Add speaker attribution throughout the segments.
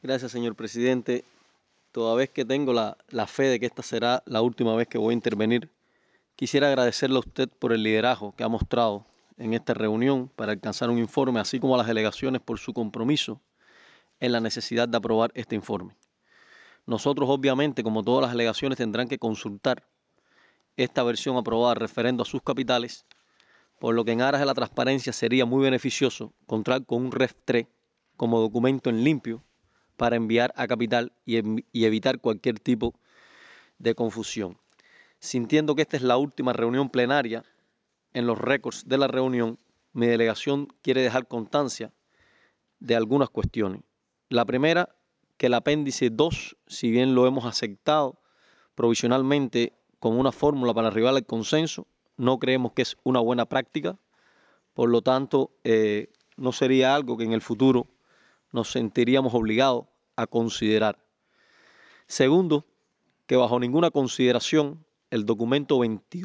Speaker 1: Gracias, señor presidente. Toda vez que tengo la fe de que esta será la última vez que voy a intervenir, quisiera agradecerle a usted por el liderazgo que ha mostrado en esta reunión para alcanzar un informe, así como a las delegaciones por su compromiso en la necesidad de aprobar este informe. Nosotros, obviamente, como todas las delegaciones, tendrán que consultar esta versión aprobada referendo a sus capitales, por lo que en aras de la transparencia sería muy beneficioso contar con un Ref 3 como documento en limpio para enviar a capital y evitar cualquier tipo de confusión. Sintiendo que esta es la última reunión plenaria, en los récords de la reunión, mi delegación quiere dejar constancia de algunas cuestiones. La primera, que el apéndice 2, si bien lo hemos aceptado provisionalmente con una fórmula para arribar al consenso, no creemos que es una buena práctica, por lo tanto, no sería algo que en el futuro nos sentiríamos obligados a considerar. Segundo, que bajo ninguna consideración el documento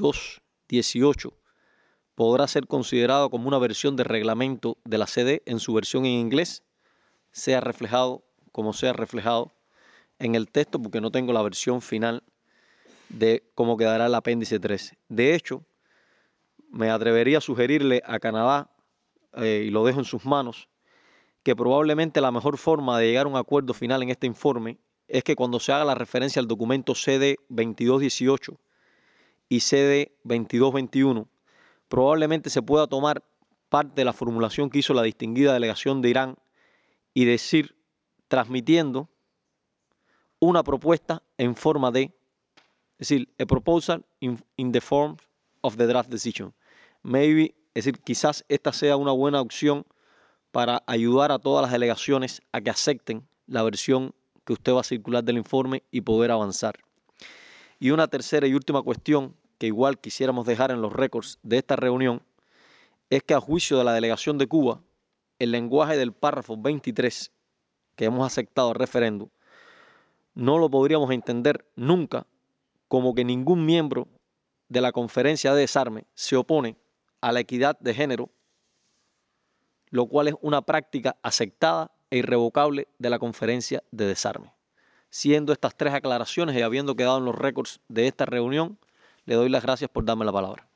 Speaker 1: 2218 podrá ser considerado como una versión de reglamento de la CD en su versión en inglés, sea reflejado como sea reflejado en el texto, porque no tengo la versión final de cómo quedará el apéndice 3. De hecho, me atrevería a sugerirle a Canadá, y lo dejo en sus manos, que probablemente la mejor forma de llegar a un acuerdo final en este informe es que cuando se haga la referencia al documento CD 2218 y CD 2221, probablemente se pueda tomar parte de la formulación que hizo la distinguida delegación de Irán y decir, transmitiendo una propuesta en forma de, es decir, a proposal in the form of the draft decision. Maybe, es decir, quizás esta sea una buena opción para ayudar a todas las delegaciones a que acepten la versión que usted va a circular del informe y poder avanzar. Y una tercera y última cuestión que igual quisiéramos dejar en los récords de esta reunión es que a juicio de la delegación de Cuba, el lenguaje del párrafo 23 que hemos aceptado al referendo no lo podríamos entender nunca como que ningún miembro de la conferencia de desarme se opone a la equidad de género, lo cual es una práctica aceptada e irrevocable de la conferencia de desarme. Siendo estas tres aclaraciones y habiendo quedado en los récords de esta reunión, le doy las gracias por darme la palabra.